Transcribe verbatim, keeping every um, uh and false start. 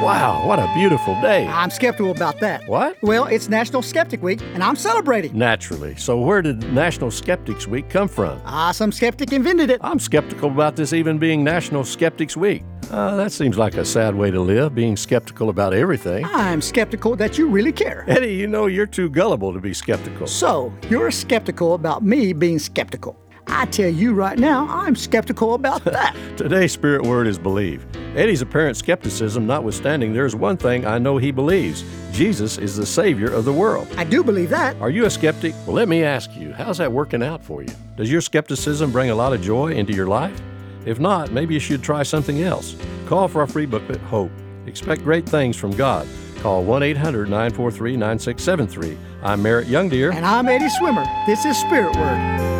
Wow, what a beautiful day. I'm skeptical about that. What? Well, it's National Skeptic Week, and I'm celebrating. Naturally. So where did National Skeptics Week come from? Ah, some skeptic invented it. I'm skeptical about this even being National Skeptics Week. Uh, that seems like a sad way to live, being skeptical about everything. I'm skeptical that you really care. Eddie, you know you're too gullible to be skeptical. So, you're skeptical about me being skeptical. I tell you right now, I'm skeptical about that. Today's spirit word is believe. Eddie's apparent skepticism notwithstanding, there's one thing I know he believes. Jesus is the Savior of the world. I do believe that. Are you a skeptic? Well, let me ask you, how's that working out for you? Does your skepticism bring a lot of joy into your life? If not, maybe you should try something else. Call for our free booklet, Hope. Expect great things from God. Call one eight hundred nine four three nine six seven three. I'm Merritt Youngdeer. And I'm Eddie Swimmer. This is Spirit Word.